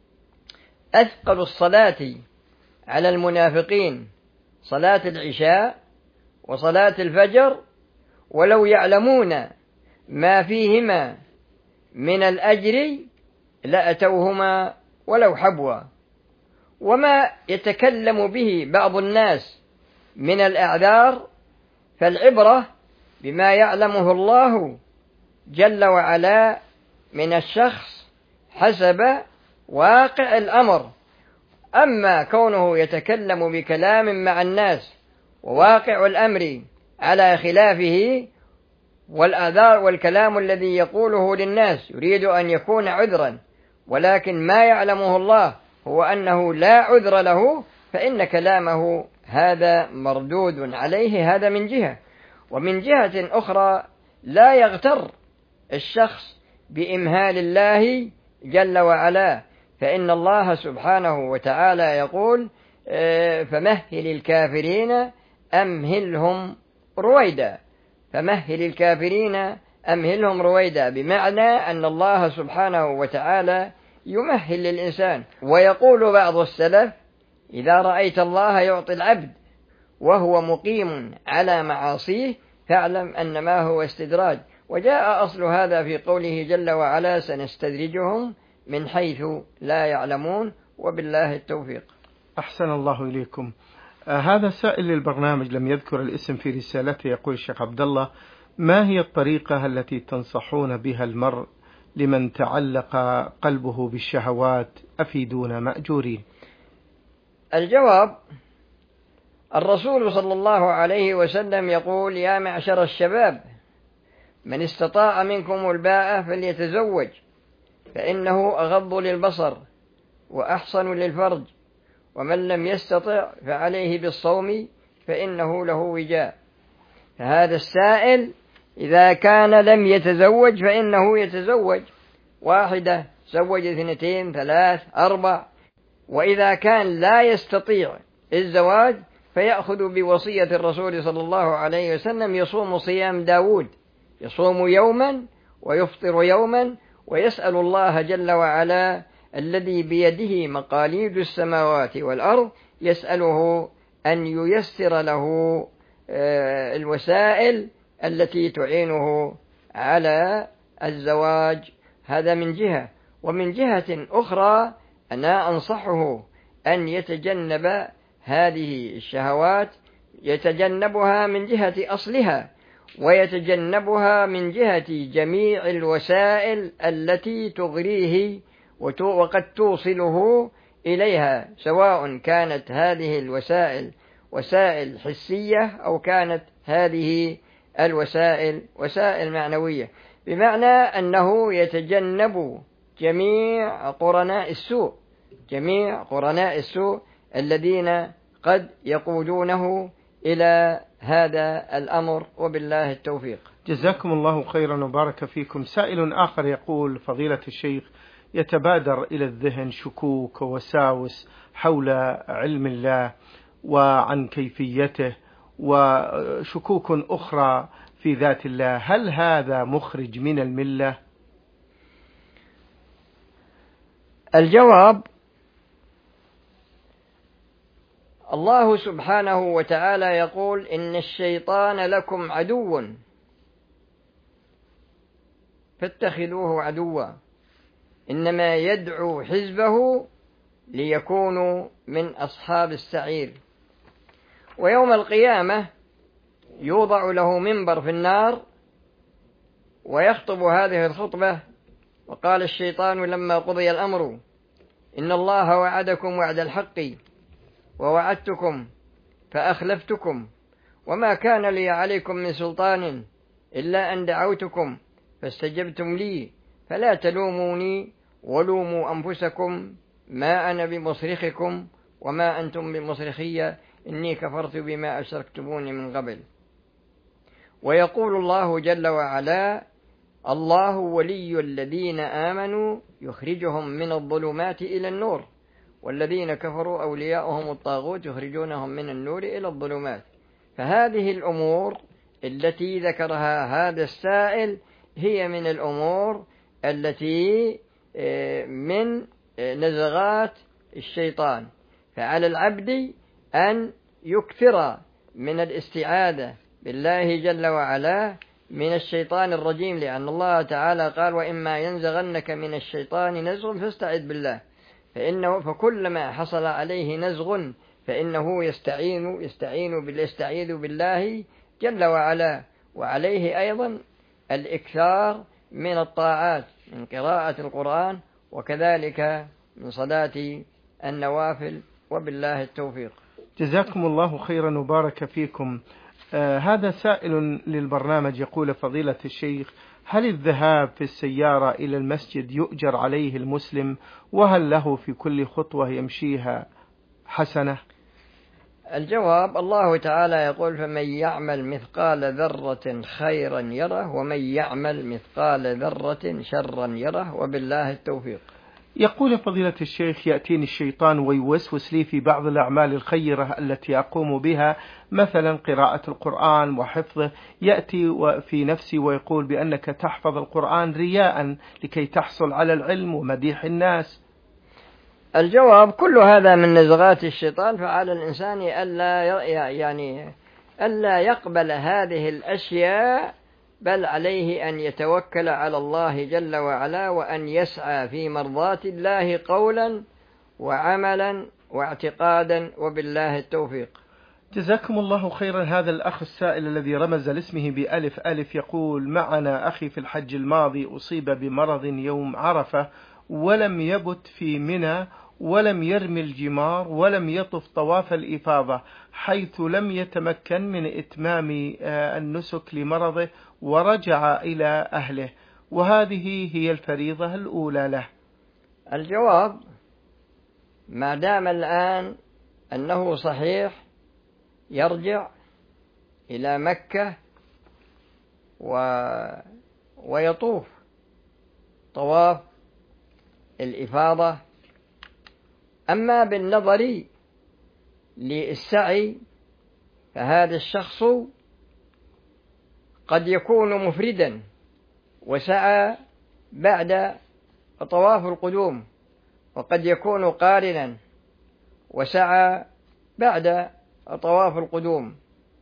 أثقل الصلاة على المنافقين صلاة العشاء وصلاة الفجر، ولو يعلمون ما فيهما من الأجر لأتوهما ولو حبوا. وما يتكلم به بعض الناس من الأعذار فالعبرة بما يعلمه الله جل وعلا من الشخص حسب واقع الأمر. أما كونه يتكلم بكلام مع الناس وواقع الأمر على خلافه، والأعذار والكلام الذي يقوله للناس يريد أن يكون عذرا، ولكن ما يعلمه الله هو أنه لا عذر له، فإن كلامه هذا مردود عليه. هذا من جهة. ومن جهة أخرى لا يغتر الشخص بإمهال الله جل وعلا، فإن الله سبحانه وتعالى يقول: فمهل الكافرين أمهلهم رويدا. فمهل الكافرين أمهلهم رويدا، بمعنى أن الله سبحانه وتعالى يمهل للإنسان. ويقول بعض السلف: إذا رأيت الله يعطي العبد وهو مقيم على معاصيه فاعلم أن ما هو استدراج. وجاء أصل هذا في قوله جل وعلا: سنستدرجهم من حيث لا يعلمون وبالله التوفيق. أحسن الله إليكم. آه هذا سائل للبرنامج لم يذكر الاسم في رسالته، يقول: الشيخ عبد الله، ما هي الطريقة التي تنصحون بها المرء لمن تعلق قلبه بالشهوات؟ أفيدونا مأجورين. الجواب: الرسول صلى الله عليه وسلم يقول: يا معشر الشباب، من استطاع منكم الباءة فليتزوج، فإنه أغض للبصر وأحصن للفرج، ومن لم يستطع فعليه بالصوم فإنه له وجاء. فهذا السائل إذا كان لم يتزوج فإنه يتزوج واحدة، زوج اثنتين ثلاث أربع. وإذا كان لا يستطيع الزواج فيأخذ بوصية الرسول صلى الله عليه وسلم: يصوم صيام داود، يصوم يوما ويفطر يوما، ويسأل الله جل وعلا الذي بيده مقاليد السماوات والأرض، يسأله أن ييسر له الوسائل التي تعينه على الزواج. هذا من جهة. ومن جهة أخرى أنا أنصحه أن يتجنب هذه الشهوات، يتجنبها من جهة أصلها، ويتجنبها من جهة جميع الوسائل التي تغريه وقد توصله إليها، سواء كانت هذه الوسائل وسائل حسية أو كانت هذه الوسائل وسائل معنوية، بمعنى أنه يتجنب جميع قرناء السوء جميع قرناء السوء الذين قد يقودونه إلى هذا الأمر، وبالله التوفيق. جزاكم الله خيرا وبارك فيكم. سائل آخر يقول: فضيلة الشيخ، يتبادر إلى الذهن شكوك ووساوس حول علم الله وعن كيفيته، وشكوك أخرى في ذات الله، هل هذا مخرج من الملة؟ الجواب: الله سبحانه وتعالى يقول: إن الشيطان لكم عدو فاتخذوه عدوا، إنما يدعو حزبه ليكونوا من أصحاب السعير. ويوم القيامة يوضع له منبر في النار ويخطب هذه الخطبة: وقال الشيطان لما قضي الأمر إن الله وعدكم وعد الحق ووعدتكم فأخلفتكم، وما كان لي عليكم من سلطان إلا أن دعوتكم فاستجبتم لي، فلا تلوموني ولوموا أنفسكم، ما أنا بمصرخكم وما أنتم بمصرخي، إني كفرت بما أشركتموني من قبل. ويقول الله جل وعلا: الله ولي الذين آمنوا يخرجهم من الظلمات إلى النور، والذين كفروا أولياؤهم الطاغوت يخرجونهم من النور إلى الظلمات. فهذه الأمور التي ذكرها هذا السائل هي من الأمور التي من نزغات الشيطان، فعلى العبد أن يكثر من الاستعاذة بالله جل وعلا من الشيطان الرجيم، لأن الله تعالى قال: وإما ينزغنك من الشيطان نزغ فاستعذ بالله. فإنه فكلما حصل عليه نزغ فإنه يستعين يستعين باليستعيذ بالله جل وعلا. وعليه أيضا الإكثار من الطاعات، من قراءة القرآن، وكذلك من صلاة النوافل، وبالله التوفيق. جزاكم الله خيرا وبارك فيكم. آه هذا سائل للبرنامج يقول: فضيلة الشيخ، هل الذهاب في السيارة إلى المسجد يؤجر عليه المسلم؟ وهل له في كل خطوة يمشيها حسنة؟ الجواب: الله تعالى يقول: فمن يعمل مثقال ذرة خيرا يره ومن يعمل مثقال ذرة شرا يره، وبالله التوفيق. يقول فضيلة الشيخ: يأتيني الشيطان ويوسوس لي في بعض الأعمال الخيرة التي أقوم بها، مثلا قراءة القرآن وحفظه، يأتي في نفسي ويقول بأنك تحفظ القرآن رياء لكي تحصل على العلم ومديح الناس. الجواب: كل هذا من نزغات الشيطان، فعلى الإنسان ألا يعني ألا يقبل هذه الأشياء، بل عليه أن يتوكل على الله جل وعلا، وأن يسعى في مرضات الله قولا وعملا واعتقادا، وبالله التوفيق. جزاكم الله خيرا. هذا الأخ السائل الذي رمز لاسمه بألف ألف يقول: معنا أخي في الحج الماضي أصيب بمرض يوم عرفة، ولم يبت في منى، ولم يرمي الجمار، ولم يطف طواف الإفاضة، حيث لم يتمكن من إتمام النسك لمرضه، ورجع إلى أهله، وهذه هي الفريضة الأولى له. الجواب: ما دام الآن أنه صحيح يرجع إلى مكة و... ويطوف طواف الإفاضة. أما بالنظر للسعي فهذا الشخص قد يكون مفردا وسعى بعد طواف القدوم، وقد يكون قارنا وسعى بعد طواف القدوم.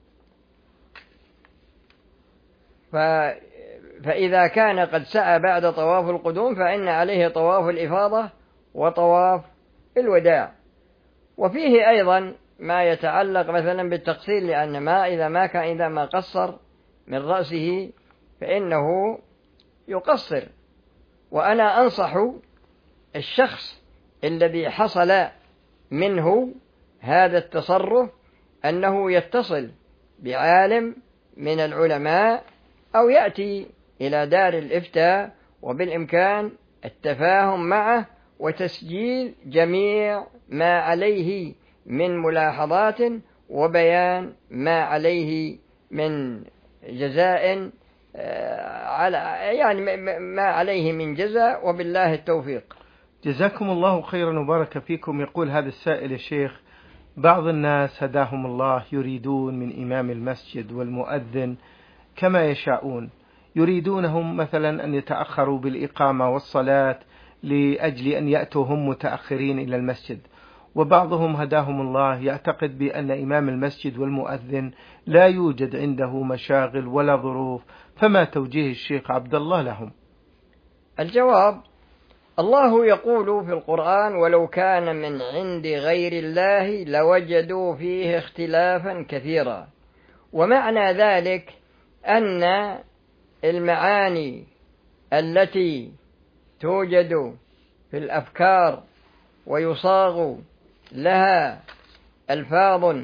ف... فإذا كان قد سعى بعد طواف القدوم فإن عليه طواف الإفاضة وطواف الوداع. وفيه أيضا ما يتعلق مثلا بالتقصير، لأن ما إذا ما كان إذا ما قصر من رأسه فإنه يقصر. وأنا أنصح الشخص الذي حصل منه هذا التصرف أنه يتصل بعالم من العلماء أو يأتي إلى دار الإفتاء، وبالإمكان التفاهم معه وتسجيل جميع ما عليه من ملاحظات وبيان ما عليه من جزاء على يعني ما عليه من جزاء، وبالله التوفيق. جزاكم الله خيرا وبارك فيكم. يقول هذا السائل: يا شيخ، بعض الناس هداهم الله يريدون من إمام المسجد والمؤذن كما يشاءون، يريدونهم مثلا أن يتأخروا بالإقامة والصلاة لأجل أن يأتوا هم متأخرين إلى المسجد، وبعضهم هداهم الله يعتقد بأن إمام المسجد والمؤذن لا يوجد عنده مشاغل ولا ظروف، فما توجيه الشيخ عبد الله لهم؟ الجواب: الله يقول في القرآن: ولو كان من عند غير الله لوجدوا فيه اختلافا كثيرا. ومعنى ذلك أن المعاني التي توجد في الأفكار ويصاغ لها ألفاظ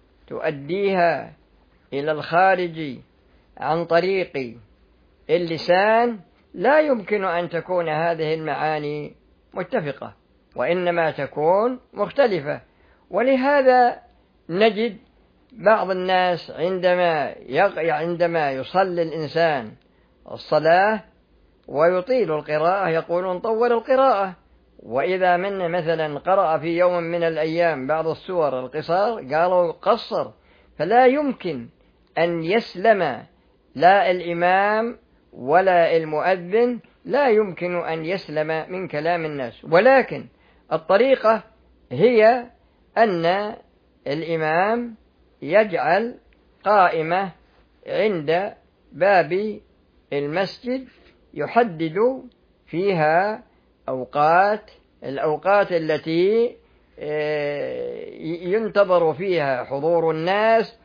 تؤديها إلى الخارج عن طريق اللسان، لا يمكن أن تكون هذه المعاني متفقة، وإنما تكون مختلفة. ولهذا نجد بعض الناس عندما عندما يصلي الإنسان الصلاة ويطيل القراءة يقولون طول القراءة، وإذا من مثلا قرأ في يوم من الأيام بعض السور القصار قالوا قصر. فلا يمكن أن يسلم لا الإمام ولا المؤذن لا يمكن أن يسلم من كلام الناس، ولكن الطريقة هي أن الإمام يجعل قائمة عند باب المسجد يحدد فيها أوقات الأوقات التي ينتظر فيها حضور الناس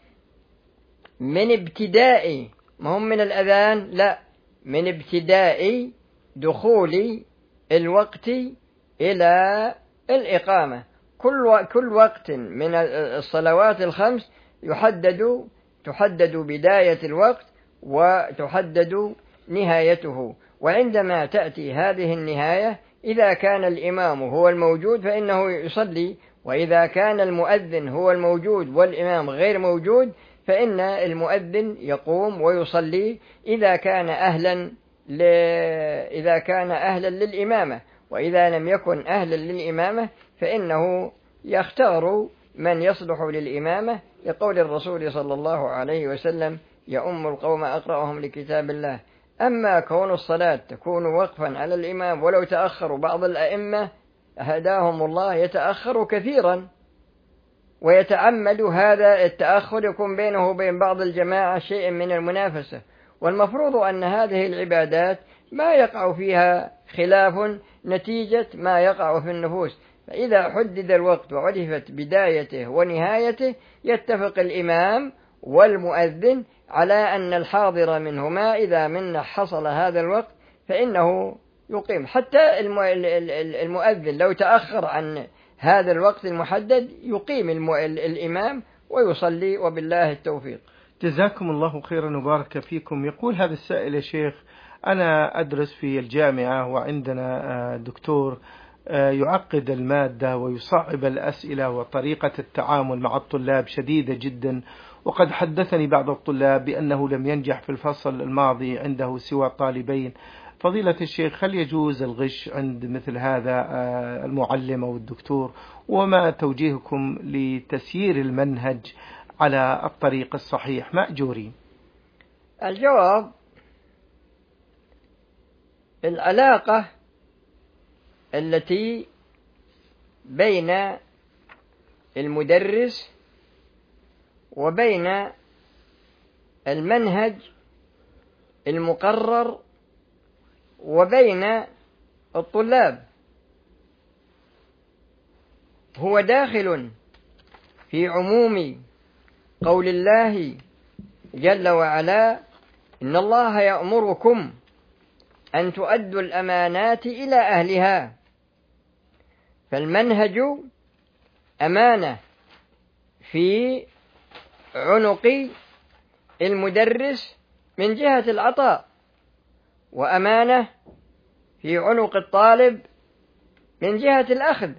من ابتداء، ما هم من الأذان، لا، من ابتداء دخول الوقت إلى الإقامة. كل كل وقت من الصلوات الخمس يحدد تحدد بداية الوقت وتحدد نهايته، وعندما تأتي هذه النهاية إذا كان الإمام هو الموجود فإنه يصلي، وإذا كان المؤذن هو الموجود والإمام غير موجود فإن المؤذن يقوم ويصلي إذا كان أهلا ل... إذا كان أهلا للإمامة، وإذا لم يكن أهلا للإمامة فإنه يختار من يصلح للإمامة، لقول الرسول صلى الله عليه وسلم: يؤم القوم أقرأهم لكتاب الله. أما كون الصلاة تكون وقفا على الإمام ولو تأخروا، بعض الأئمة هداهم الله يتأخر كثيرا ويتعمد هذا التأخر، يكون بينه وبين بعض الجماعة شيء من المنافسة، والمفروض أن هذه العبادات ما يقع فيها خلاف نتيجة ما يقع في النفوس، فإذا حدد الوقت وعرفت بدايته ونهايته يتفق الإمام والمؤذن على أن الحاضر منهما إذا من حصل هذا الوقت فإنه يقيم. حتى المؤذن لو تأخر عن هذا الوقت المحدد يقيم الإمام ويصلي، وبالله التوفيق. جزاكم الله خيرا وبارك فيكم. يقول هذا السائل: يا شيخ، أنا أدرس في الجامعة وعندنا دكتور يعقد المادة ويصعب الأسئلة، وطريقة التعامل مع الطلاب شديدة جدا، وقد حدثني بعض الطلاب بأنه لم ينجح في الفصل الماضي عنده سوى طالبين. فضيلة الشيخ، هل يجوز الغش عند مثل هذا المعلم أو الدكتور؟ وما توجيهكم لتسيير المنهج على الطريق الصحيح مأجورين؟ الجواب: العلاقة التي بين المدرس وبين المنهج المقرر وبين الطلاب هو داخل في عموم قول الله جل وعلا: إن الله يأمركم أن تؤدوا الأمانات إلى أهلها. فالمنهج أمانة في عنق المدرس من جهة العطاء، وأمانة في عنق الطالب من جهة الأخذ.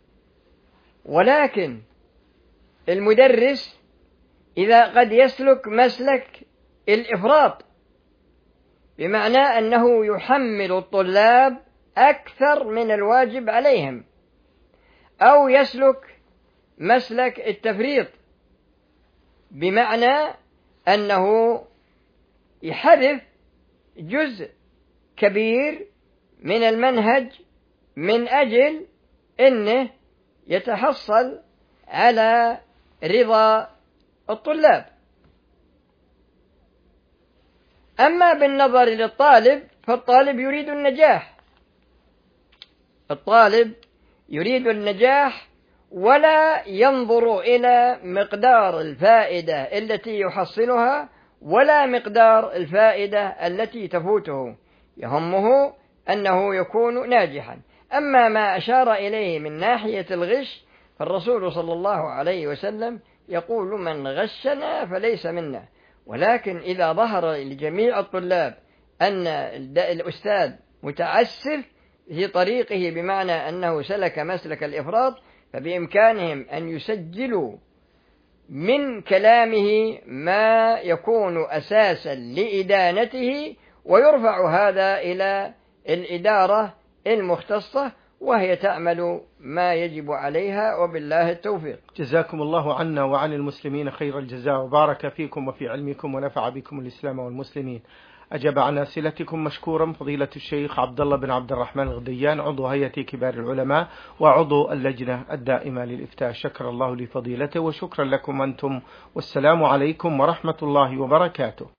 ولكن المدرس إذا قد يسلك مسلك الإفراط، بمعنى أنه يحمل الطلاب أكثر من الواجب عليهم، أو يسلك مسلك التفريط، بمعنى أنه يحذف جزء كبير من المنهج من أجل أنه يتحصل على رضا الطلاب. أما بالنظر للطالب فالطالب يريد النجاح، الطالب يريد النجاح ولا ينظر إلى مقدار الفائدة التي يحصلها ولا مقدار الفائدة التي تفوته، يهمه أنه يكون ناجحا. أما ما أشار إليه من ناحية الغش فالرسول صلى الله عليه وسلم يقول: من غشنا فليس منا. ولكن إذا ظهر لجميع الطلاب أن الأستاذ متعسف في طريقه، بمعنى أنه سلك مسلك الإفراط، فبإمكانهم أن يسجلوا من كلامه ما يكون أساسا لإدانته، ويرفع هذا إلى الإدارة المختصة، وهي تعمل ما يجب عليها، وبالله التوفيق. جزاكم الله عنا وعن المسلمين خير الجزاء، وبارك فيكم وفي علمكم ونفع بكم الإسلام والمسلمين. أجاب عن أسئلتكم مشكورا فضيلة الشيخ عبد الله بن عبد الرحمن الغديان، عضو هيئة كبار العلماء وعضو اللجنة الدائمة للإفتاء. شكر الله لفضيلته وشكرا لكم أنتم، والسلام عليكم ورحمة الله وبركاته.